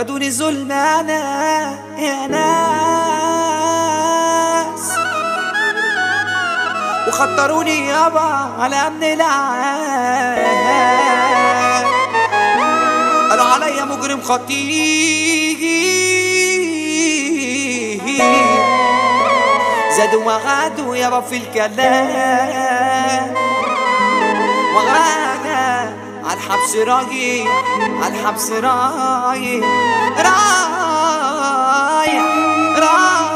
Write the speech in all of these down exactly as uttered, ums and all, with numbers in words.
خدوني ظلم انا يا ناس، وخطروني يابا على امن العام، قالوا عليا مجرم خطير، زادوا وغادوا يابا في الكلام، وغانا عالحبس رايح، عالحبس رايح رايح رايح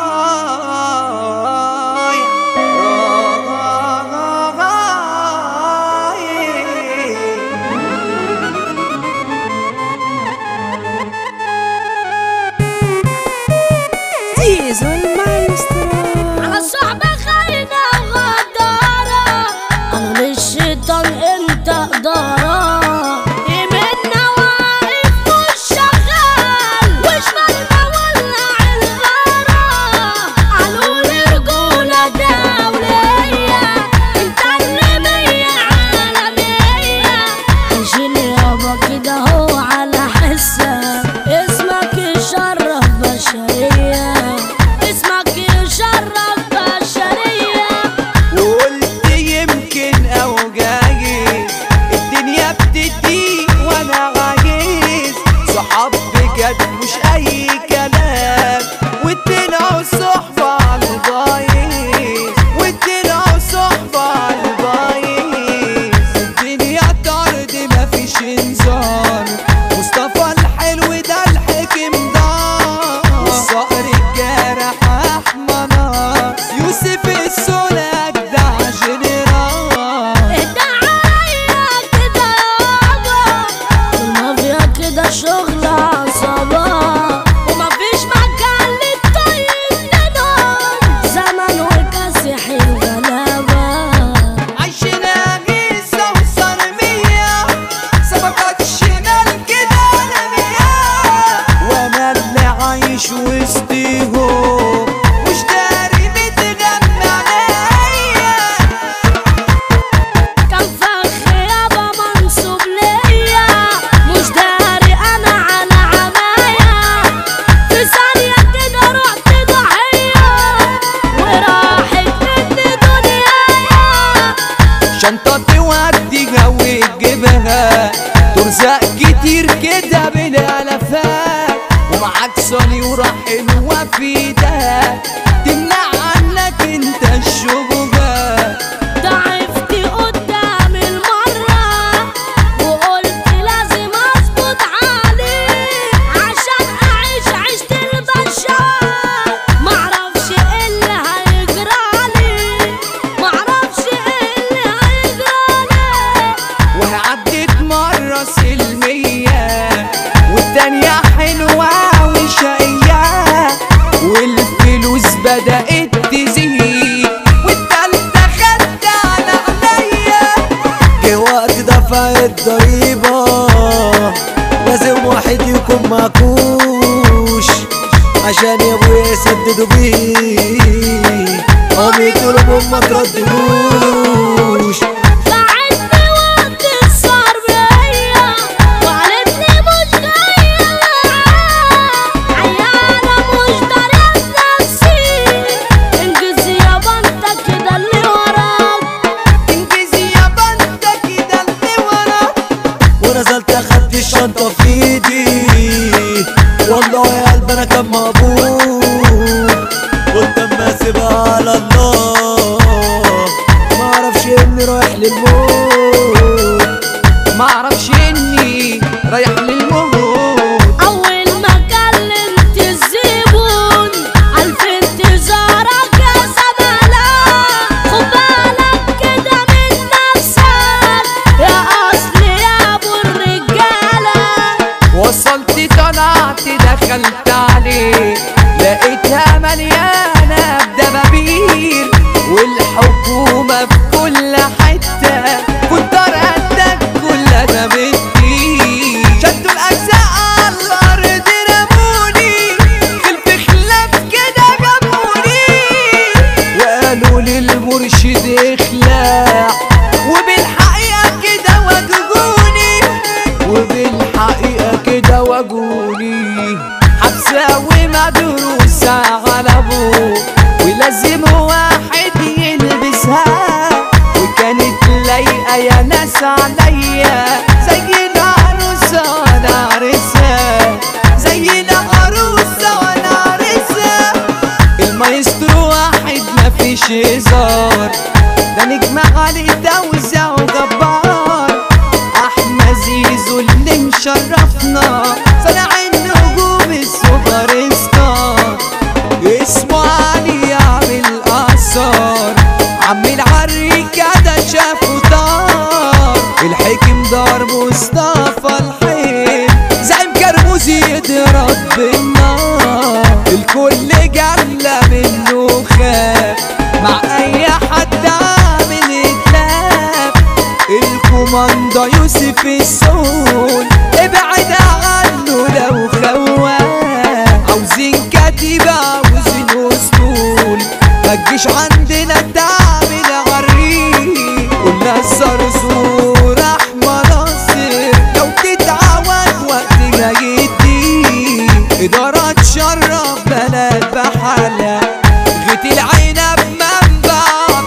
زيزو المايسترو. على الصحبة خاينة وغدارة، أنا مش شيطان أنت إدارة، يمنا واقف مش شغال، وشمال مولع الغارة، قالولي رجولة دولية، أنت اللي مية عالمية، عايشين يابا كده هو على حسك، اسمك يشرف بشرية، اسمك يشرف بشرية. وقلت يمكن او جايز الدنيا بتديك وانا عايز صحاب بجد مش اي كلام، وطلعوا صحبة على البايظ، وطلعوا صحبة على البايظ، الدنيا طرد مفيش انذار، مصطفى الحلو ده الحكم دار، والصقر الجارح احمى نار، يوسف السولا اجدع جنرال. اهدى عليا كده يابا، المافيا كده شغل عصابة، ومفيش مكان للطيب لنار، زمن وكاسح الغلابة، عايشنا غيسة وصرمية، سبقت شمال كده نبيها، وانا اللي عايش وسطيهم مش داري متغمى عليا. كان فخ يابا منصوب ليا، مش داري انا على عمايا، في ثانية كده رحت ضحية، وراحت مني دنيايا، شنطة توديها وتجيبها، ترزق كتير كده بالالافات، ومعاك صلي وراحل وفيدك، تمنع عنك انت الشبهات. ضعفت قدام المرة، وقلت لازم اظبط عليه، عشان اعيش عيشة البشر، معرفش ايه اللي هيجرالي، معرفش ايه اللي هيجرالي. وعدت مرة سلمية، والتانية حلوة وشقية، والفلوس بدأت تزيد، والتالتة خدت على عينيا، جه وقت دفع الضريبة، لازم واحد يكون معكوش، عشان يا ابويا يسددوا بيه، قام يطلبوا ما تردلوش. بعتني وقت الصار بيا، وقالتلي مش جاية معاه، عيانة مش دارية بنفسي، انجز يابا انت كده اللي وراك، انجزي يابا انت كده اللي وراك. ونزلت اخدت الشنطة في ايدي، والله يا قلب انا كان مقبول، قلت اما اسيبها على الله، معرفش اني رايح للموت، معرفش اني رايح للموت. اول ما كلمت الزبون، الف انتظارك يا زمالة، خد بالك كده من نفسك، يا اصل يا ابو الرجالة. وصلت طلعت دخلت عليه، لقيتها مليانة بدبابير، والحكومة في كل حتة، والدار قدك كلها بتطير، شدوا الأجزاء على الأرض رموني، خلف خلاف كده جابوني، وقالوا لي المرشد اخلع، وبالحقيقة كده واجهوني، وبالحقيقة كده واجهوني. ناس عليا زي العروسة وانا عرسها، زي العروسة وانا عرسها. المايسترو واحد مفيش هزار، ده نجم علي توزع وجبار. احمد زيزو اللي مشرفنا صنع النجوم السوبر ستار، اسمه علي يعمل اثار. عم العريكة ده شافه طار، الحكم دار مصطفى الحين، زعيم كرموزي يضرب بالنار. الكل جلة منه خاف، مع اي حد عامل اتلاف. الكوماندا يوسف السول ابعد عنه لو خواف. عاوزين كتيبة عاوزين اسطول، متجيش عندنا تعمل غريب. قلنا الزرزور احمد ناصر لو تتعود وقتها يدي. ادارة تشرف بلد بحالها، غيت العنب منبع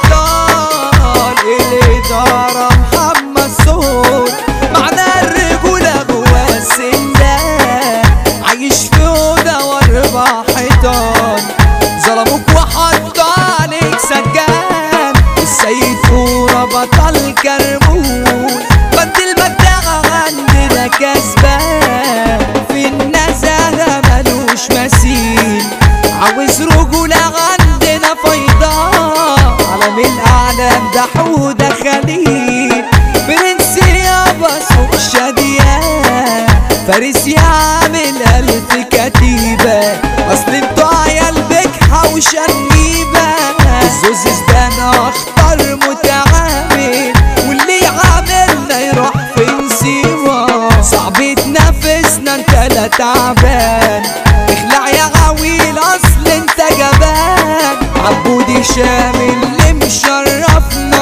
ابطال. الادارة محمد صوت معنى الرجولة جوا السندان، عايش في اوضة واربع حيطان. ظلموك وحطوا عليك سجان، السيد فورا بطل كرموز. بند المجدعة عندنا كسبان، في النزاهة ملوش مثيل. عاوز رجولة عندنا فيضان، عالم الأعلام ده حودة خليل. برنس يابا سوق شاديان، فارس يعمل ألف كتيبة. أصل انتوا عيال بجحة وشنيبة، الزوز ده اختار متعامل، واللي عاملنا يروح في نسيبه. صعب تنافسنا انت لا تعبان، اخلع يا عويل اصل انت جبان. عبودي شامل اللي مشرفنا،